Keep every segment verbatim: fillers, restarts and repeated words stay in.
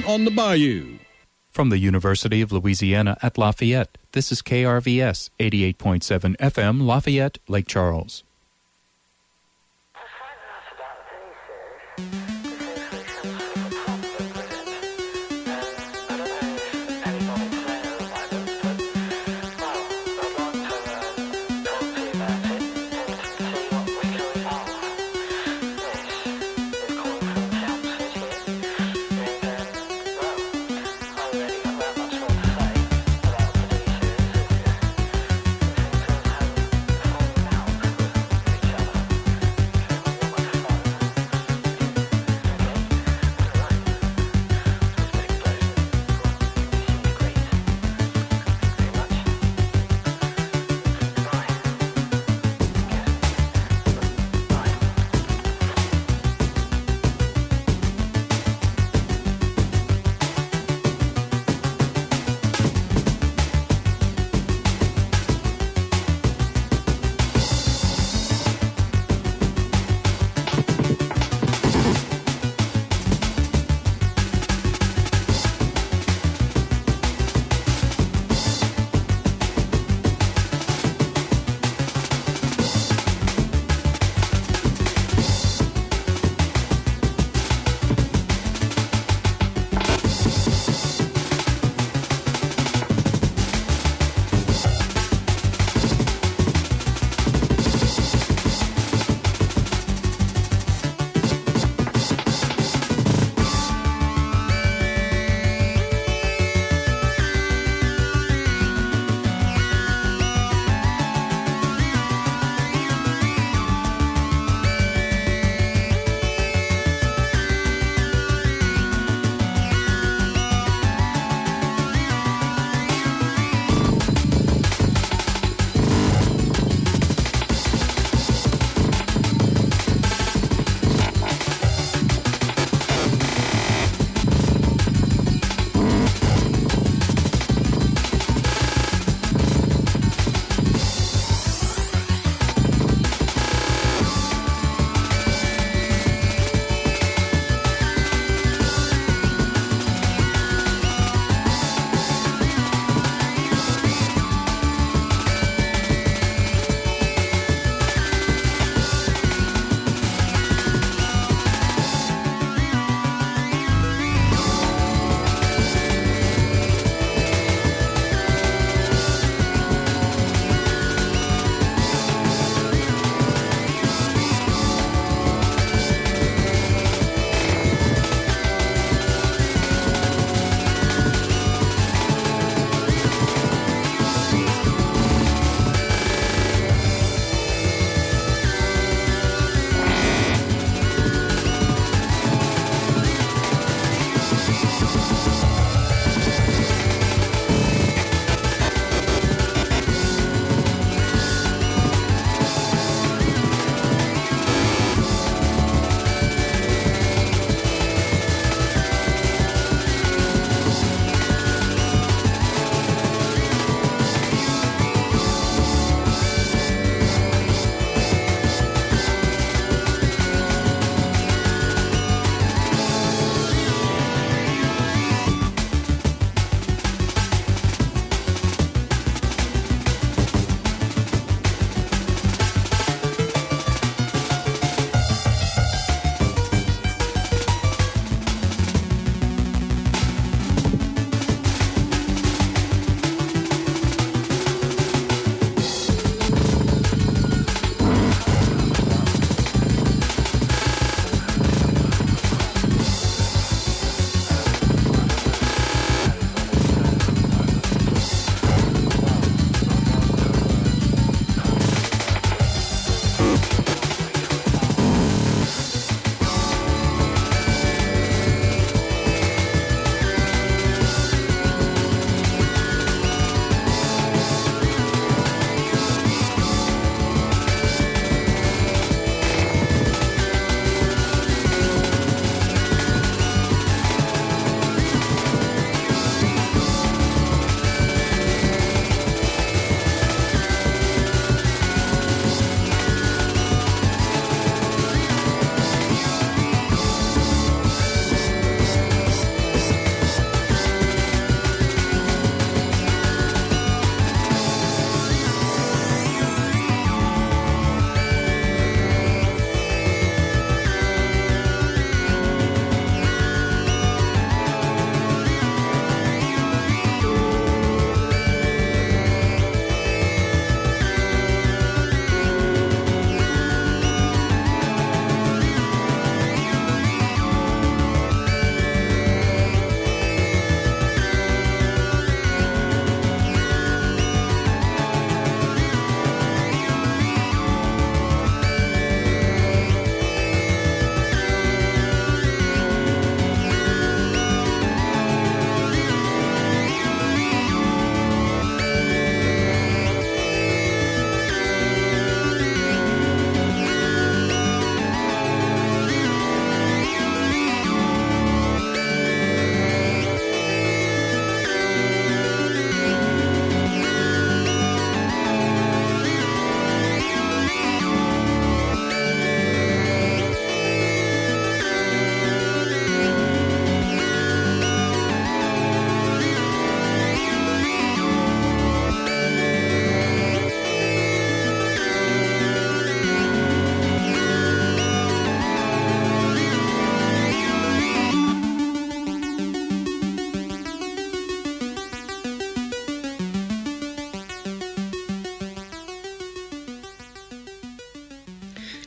on the Bayou. From the University of Louisiana at Lafayette, this is K R V S eighty-eight point seven F M, Lafayette, Lake Charles.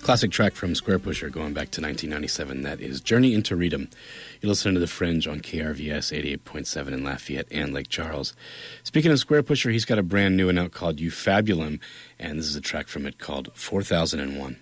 Classic track from Squarepusher going back to nineteen ninety-seven. That is Journey into Freedom. You're listening to The Fringe on K R V S eighty-eight point seven in Lafayette and Lake Charles. Speaking of Squarepusher, he's got a brand new one out called Eufabulum, and this is a track from it called four thousand one.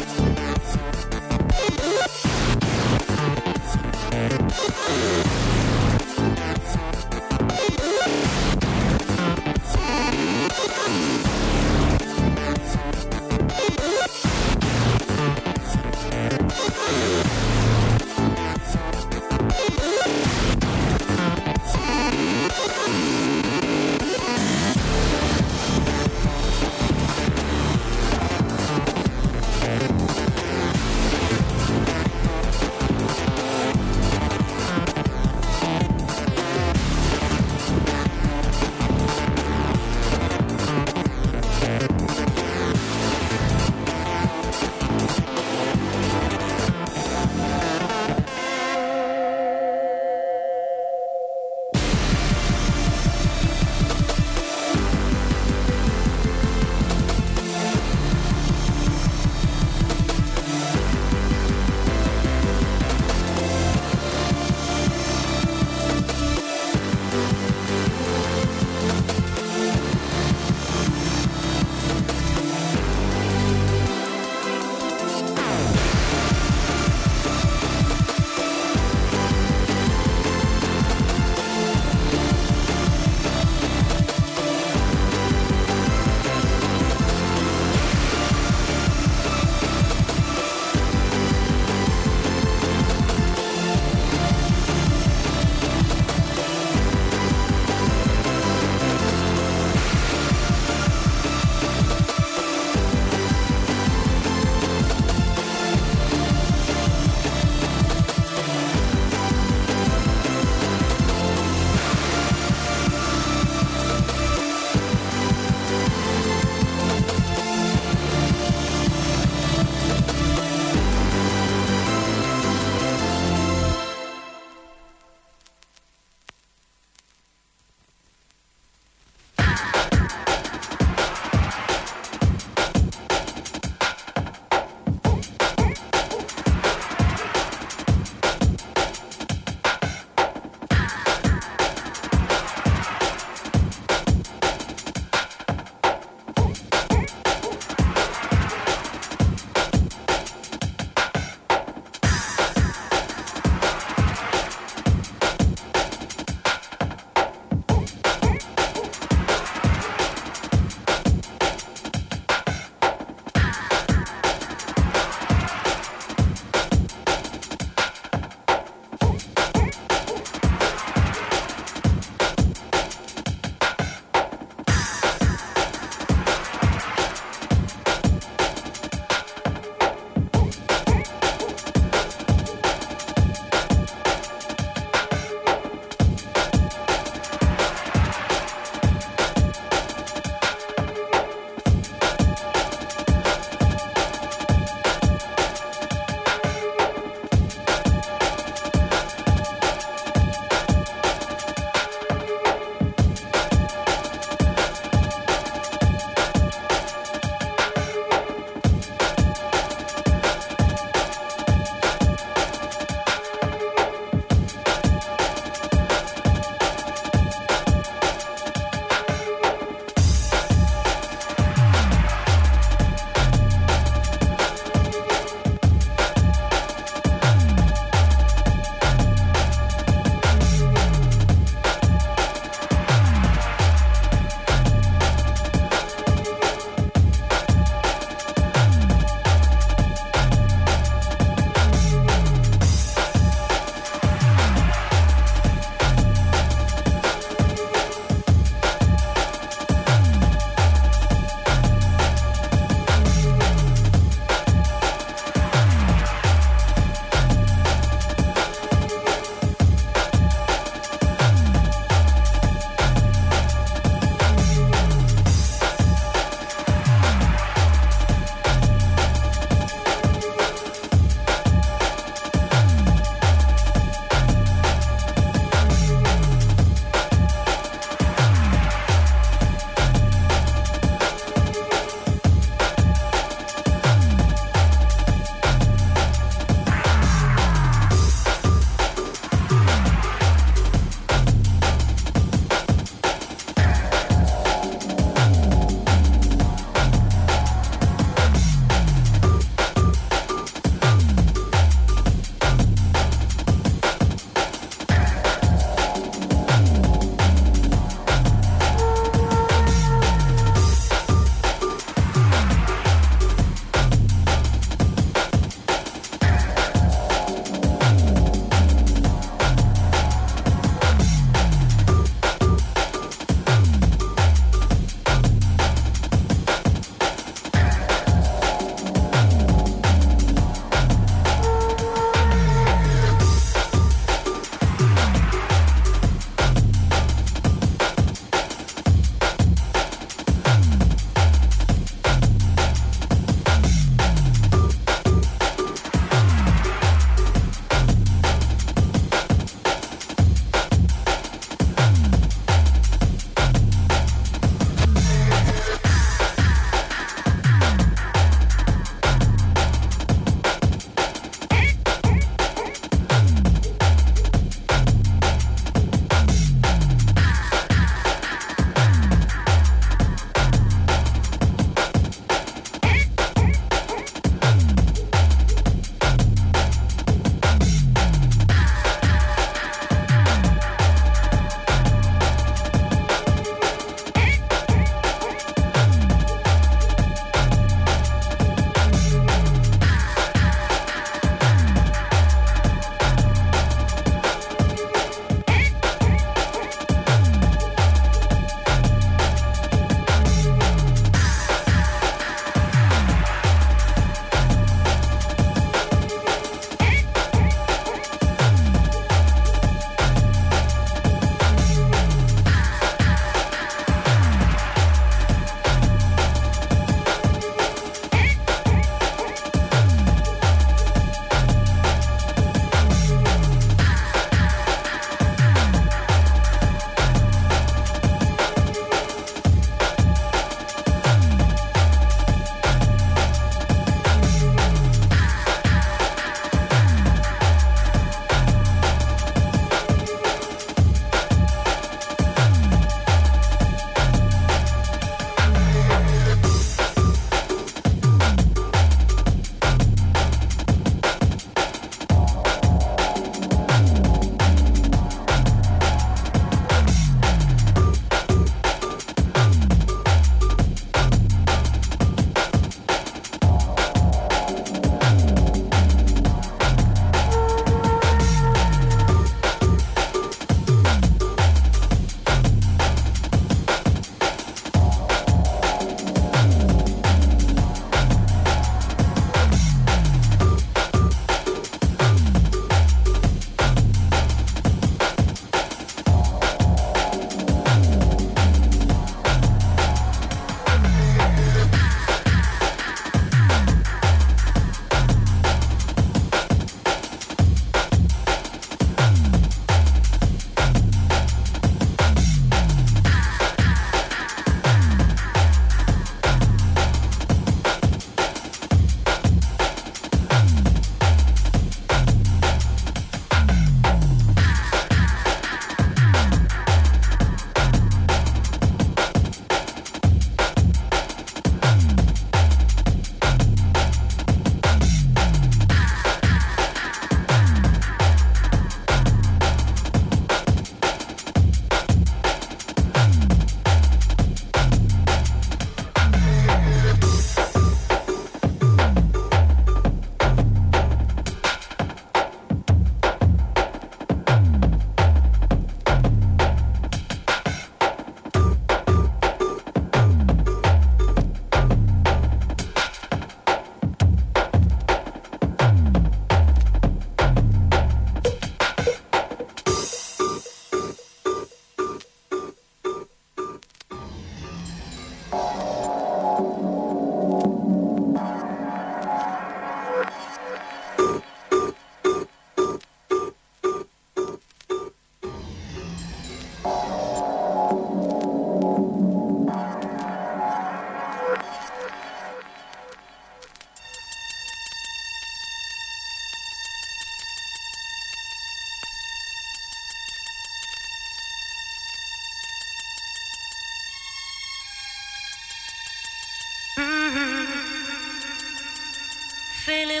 feeling.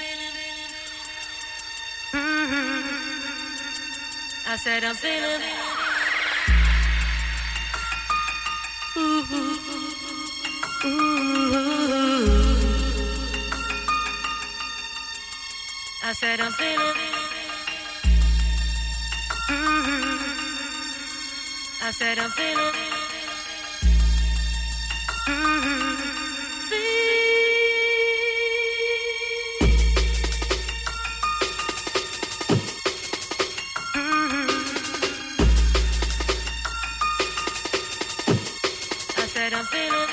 Mm-hmm. I said I'm feeling. Ooh, ooh. I said I'm feeling. Mm-hmm. I said I'm feeling. Mm-hmm. I'm feeling.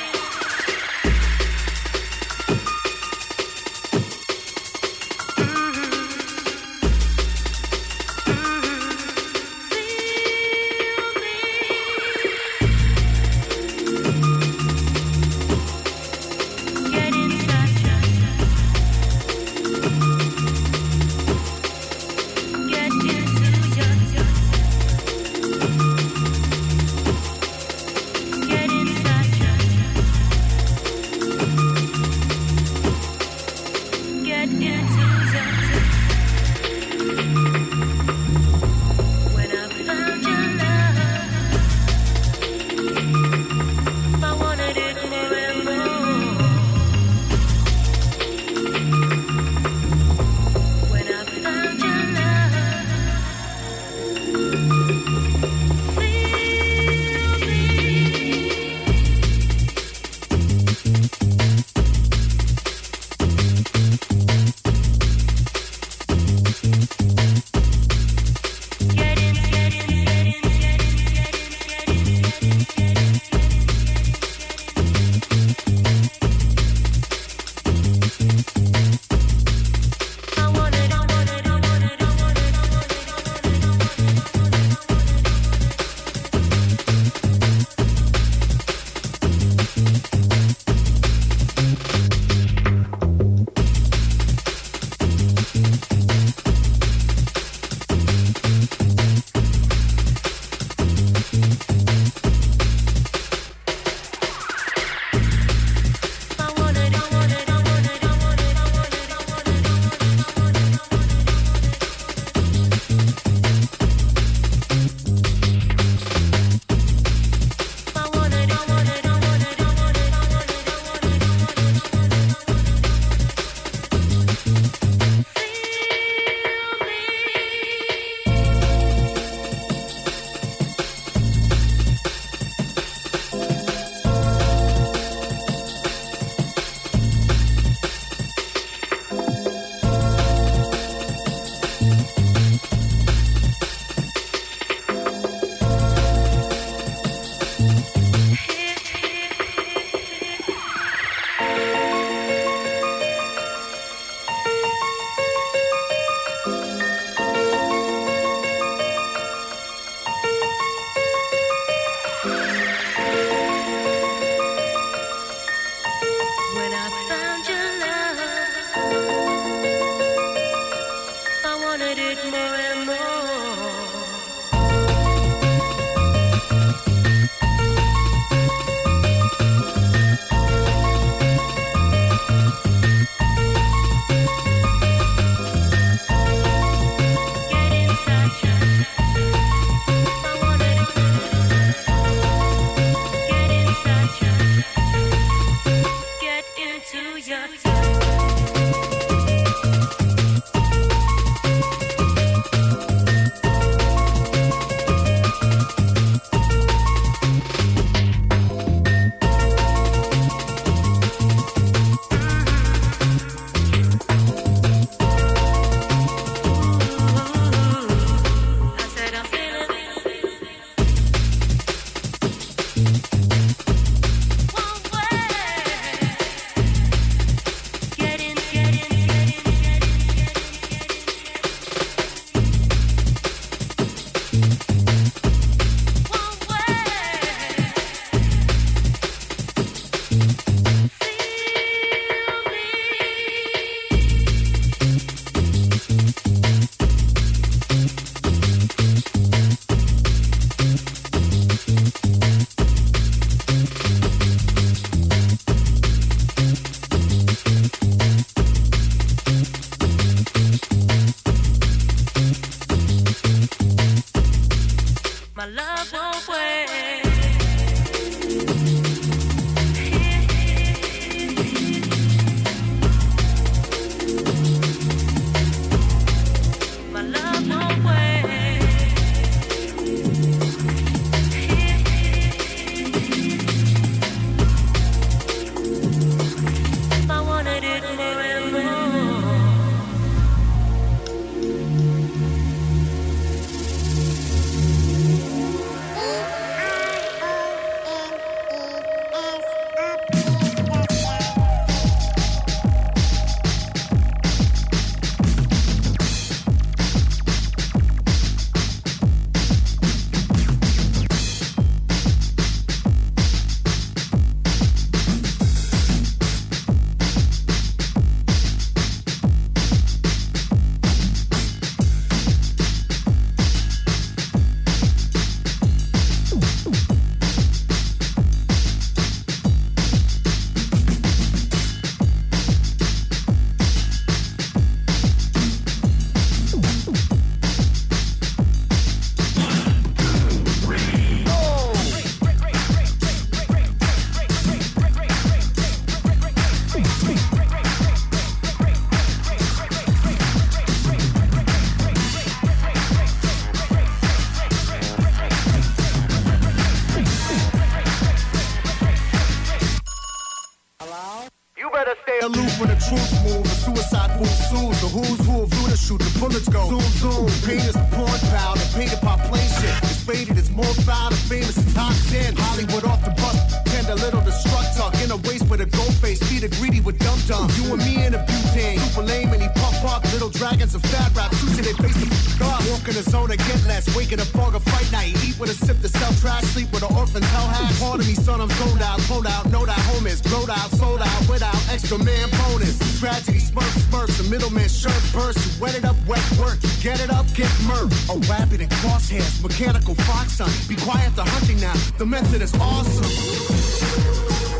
better stay aloof when the truth move. The suicide move sues. The who's who of Luda shoot. The bullets go. Zoom, zoom. Pain is the porn pal. The painted pop play shit. It's faded. It's more foul. The famous is top ten. Hollywood off the bus. Tend a little destructor. In a waist with a gold face. Feed a greedy with dum dum. You and me in a butane. Super lame and he puff up. Little dragons of fat rap. Shoot till they face the f*** up. Walk in the zone and get less. Waking up fog of fight night. Eat with a sip to sell trash. Sleep with an orphan hell hat. Part of me son I'm sold out. Sold out. Know that home is. Blowed out. Sold out. Without extra man bonus. Tragedy smirks smirks. The middleman shirt bursts. You wet it up. Wet work. You get it up. Get murked. A rabbit and crosshairs. Mechanical fox son. Be quiet. The hunting now. The method is awesome.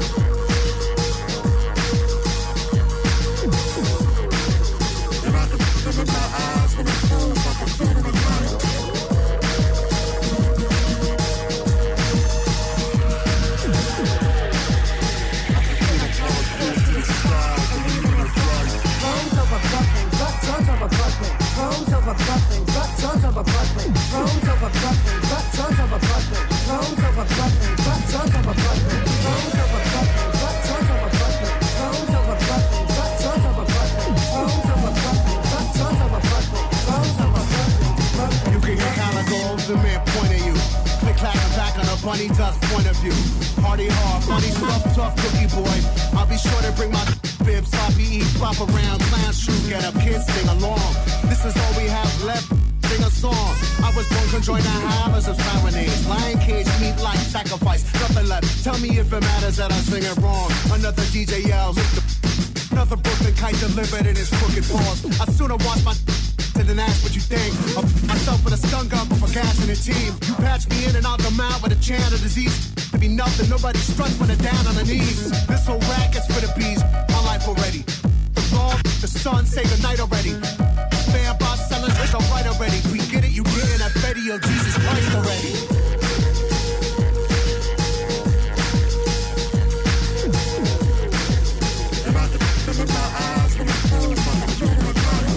In my eyes when it falls, I can feel it again. Thrones over Brooklyn, but tons over Brooklyn. Thrones over Brooklyn, but tons over Brooklyn. Thrones over Brooklyn, but tons over Brooklyn. Thrones over Brooklyn, but tons over Brooklyn. Thrones over Brooklyn, but tons over Brooklyn. Thrones over Brooklyn, but tons over Brooklyn. Thrones over Brooklyn, but tons over Brooklyn. Thrones over Brooklyn, Brooklyn. You can hear Calico's the man point at you. Click clack and back on a bunny dust point of view. Party hard, funny stuff, tough cookie boy. I'll be sure to bring my bib, sloppy eat, flop around, clown shoe, get up, kids sing along. This is all we have left. Sing a song. I was born conjoined to hammers of serenades. Lion cage, meat like sacrifice. Nothing left. Tell me if it matters that I sing it wrong. Another D J yells. Another Brooklyn kite delivered in his crooked paws. I sooner watch my to than ask what you think. I put myself with a stun gun for gas in a team. You patch me in and I'll come out with a chant of disease. To be nothing, nobody struts when they're down on the knees. This whole racket's for the bees. My life already. The wrong, the sun, say goodnight already. Spam boss sellers, it's alright already. We get it, you getting that Betty, oh Jesus Christ already. In my eyes when it falls, I can feel it again.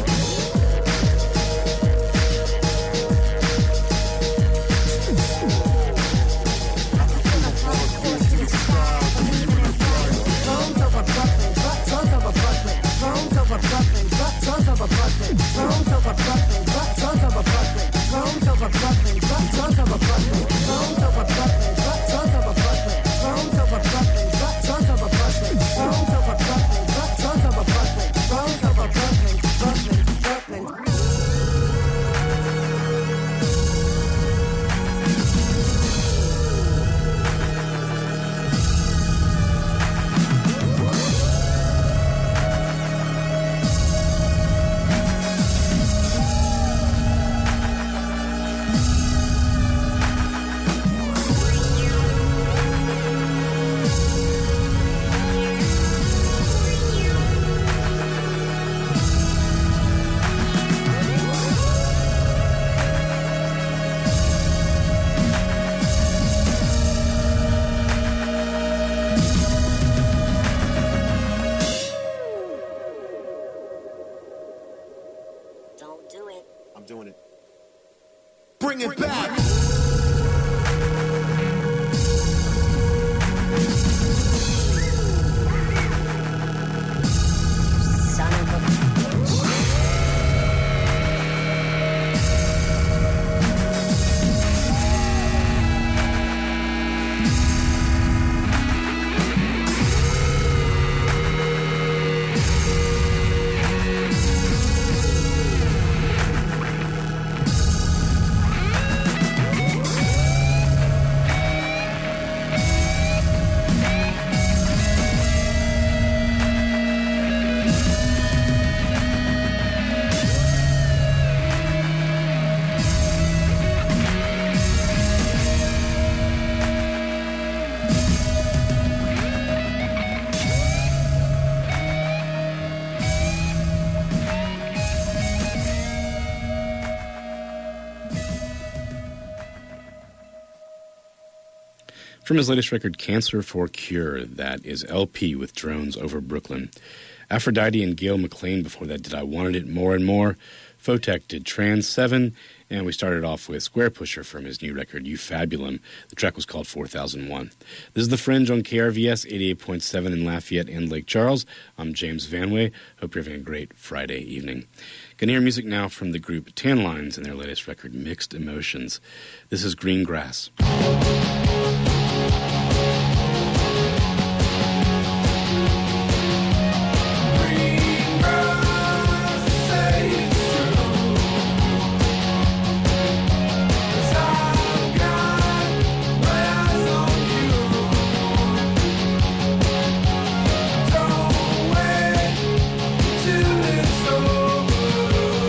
I can feel the power close to the sky. Thrones over Brooklyn, but tons over Brooklyn. Thrones over Brooklyn, but tons over Brooklyn. Thrones over Brooklyn, but tons over Brooklyn. Thrones over Brooklyn, but tons over Brooklyn. Thrones over Brooklyn, but tons over Brooklyn. Thrones over Brooklyn, but tons over Brooklyn. Thrones over Brooklyn. Tons over Brooklyn, Thrones over Brooklyn, Brooklyn, Brooklyn. Bring it back. Son of a bitch. From his latest record, Cancer for Cure, that is L P with Drones Over Brooklyn. Aphrodite and Gail McLean before that did I Wanted It More and More. Photek did Trans seven, and we started off with Square Pusher from his new record, Eufabulum. The track was called four thousand one. This is The Fringe on K R V S eighty-eight point seven in Lafayette and Lake Charles. I'm James Vanway. Hope you're having a great Friday evening. Gonna hear music now from the group Tan Lines and their latest record, Mixed Emotions. This is Green Grass.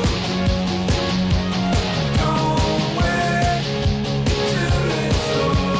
Don't wait till it's over.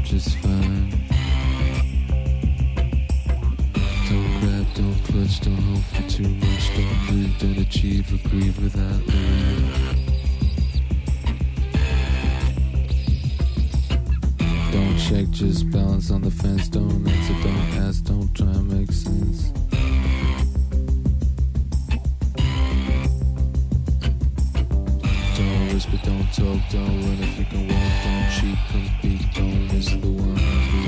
just fine. Don't grab, don't clutch, don't hope for too much. Don't breathe, don't achieve or grieve without leaving. Don't check, just balance on the fence. Don't answer, don't ask, don't try and make sense. Don't whisper, don't talk, don't run if you can walk. Don't cheat, compete, don't miss the one who.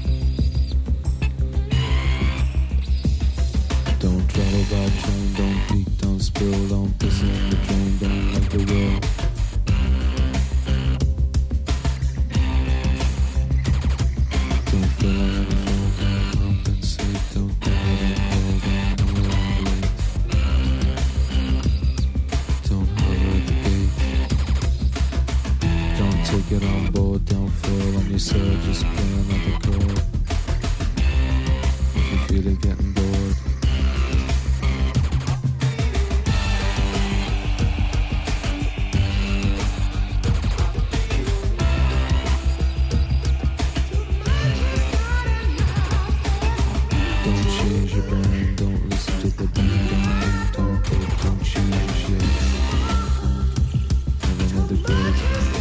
Don't travel by train, don't peek, don't spill, don't piss in the drain, don't make the will. Don't fill in the phone, don't compensate, don't call, don't call, don't manipulate. Don't hover at the gate. Don't take it on board, don't fall on yourself, just play another chord. If you feel it getting bored. Don't change your brain, don't listen to the band, don't think, don't hate, don't change your shit. Have another break.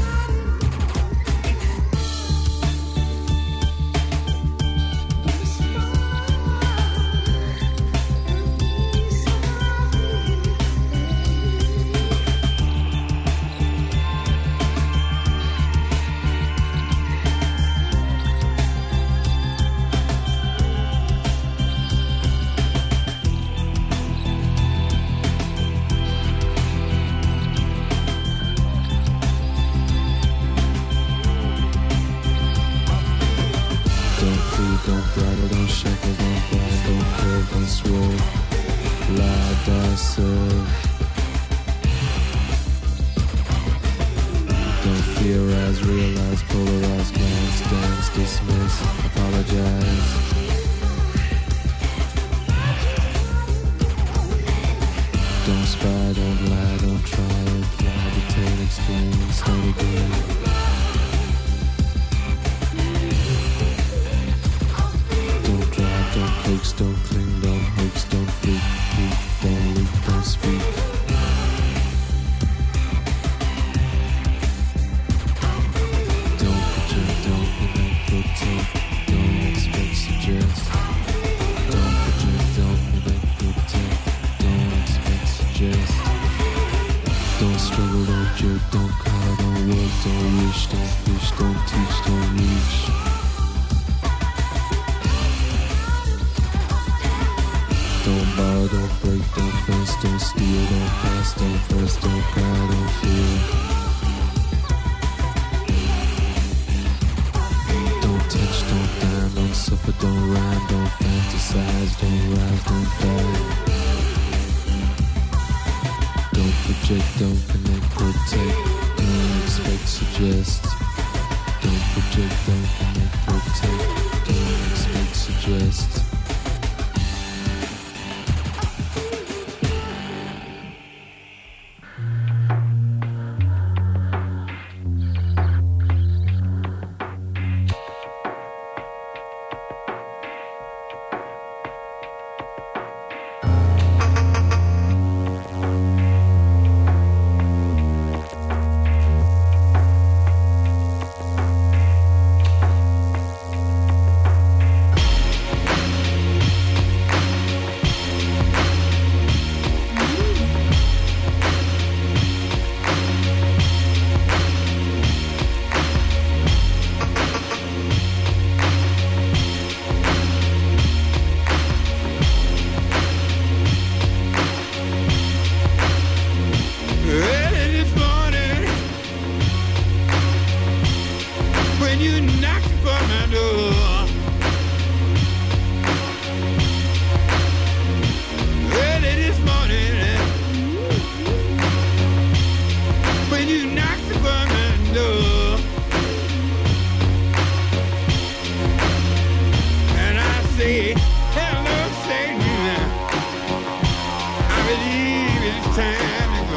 Don't plead, don't bridle, don't shackle, don't bind, don't curve, don't swerve. Lie, die, serve. Don't theorize, realize, polarize, glance, dance, dismiss, apologize. Don't spy, don't lie, don't try, imply, detain, explain, start again. Don't drive, don't coax, don't cling, don't hoax, don't freak, peek, don't leak, don't speak. Don't project, don't connect, protect, don't expect, suggest. Don't project, don't connect, protect, don't expect, suggest. Don't struggle, don't jerk, don't cry, don't work, don't wish, don't fish, don't teach, don't reach. Don't borrow, don't break, don't fence, don't steal, don't pass, don't press, don't cry, don't feel. Don't touch, don't dine, don't suffer, don't rhyme, don't fantasize, don't rise, don't die. Don't project, don't connect, protect, don't expect, suggest. Don't project, don't connect, protect, don't expect, suggest.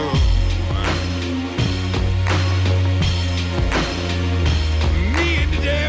Me and the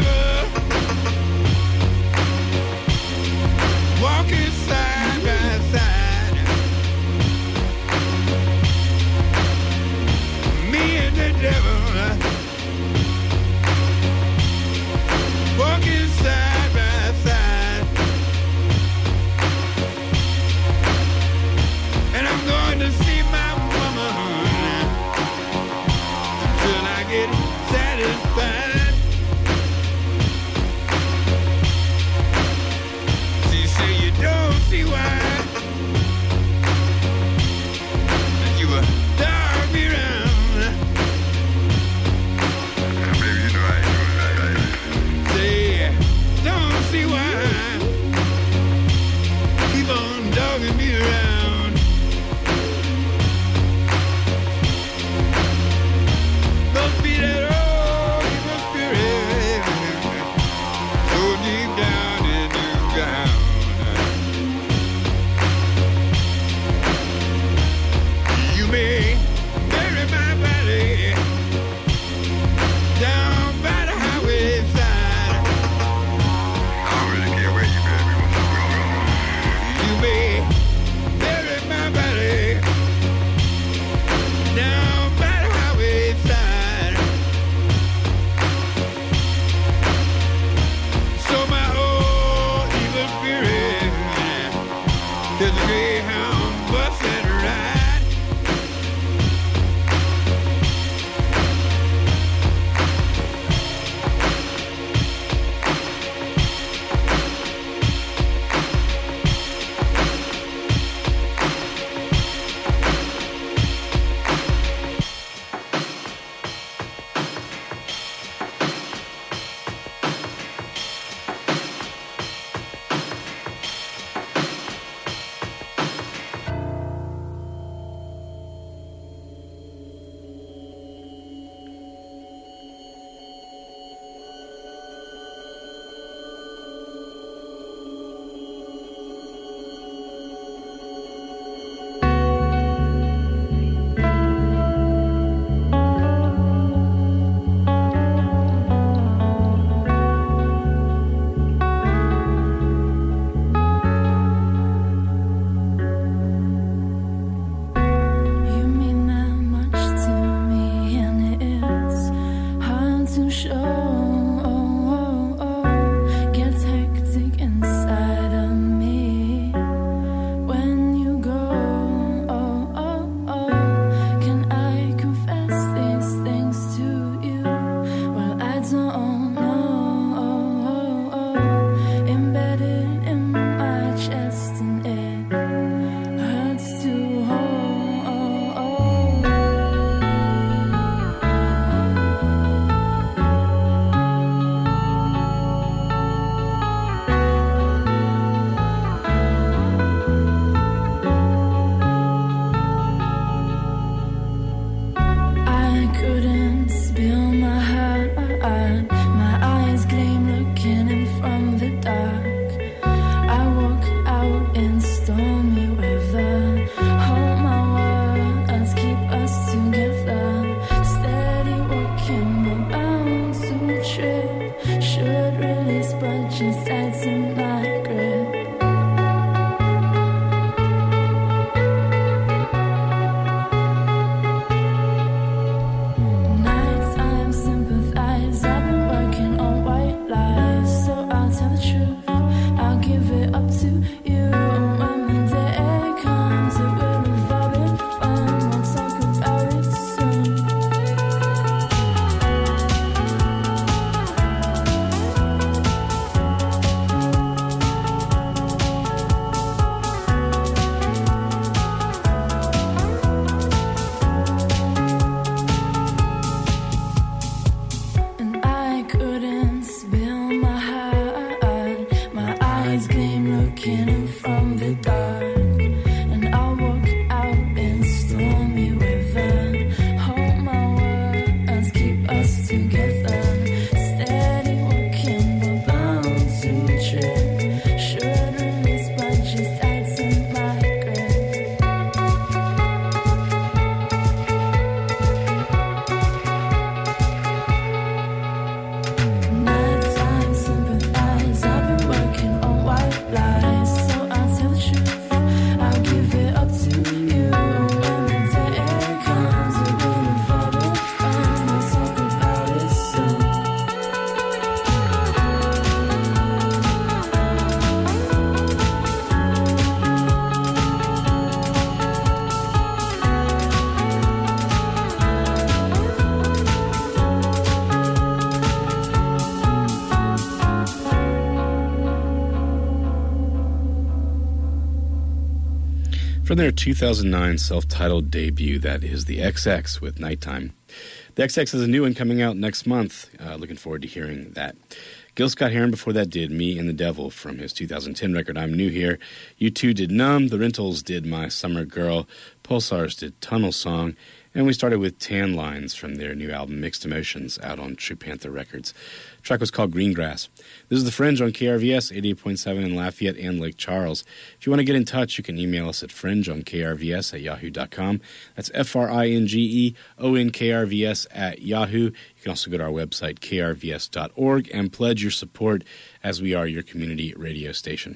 From their two thousand nine self-titled debut, that is the X X with Nighttime. The X X has a new one coming out next month. Uh, looking forward to hearing that. Gil Scott-Heron before that did Me and the Devil from his two thousand ten record I'm New Here. U two did Numb. The Rentals did My Summer Girl. Pulsars did Tunnel Song. And we started with Tan Lines from their new album Mixed Emotions out on True Panther Records. The track was called Greengrass. This is The Fringe on K R V S eighty-eight point seven in Lafayette and Lake Charles. If you want to get in touch, you can email us at fringe on K R V S at yahoo dot com. That's F R I N G E O N K R V S at Yahoo. You can also go to our website, K R V S dot org, and pledge your support as we are your community radio station.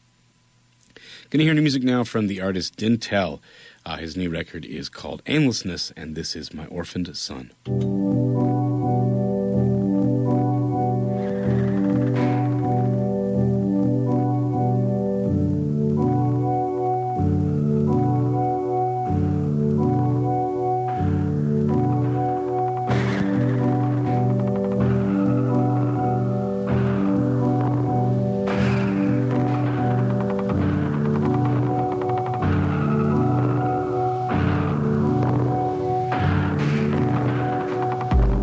Going to hear new music now from the artist Dintel. Uh, his new record is called Aimlessness, and this is My Orphaned Son. Thank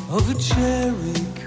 of a cherry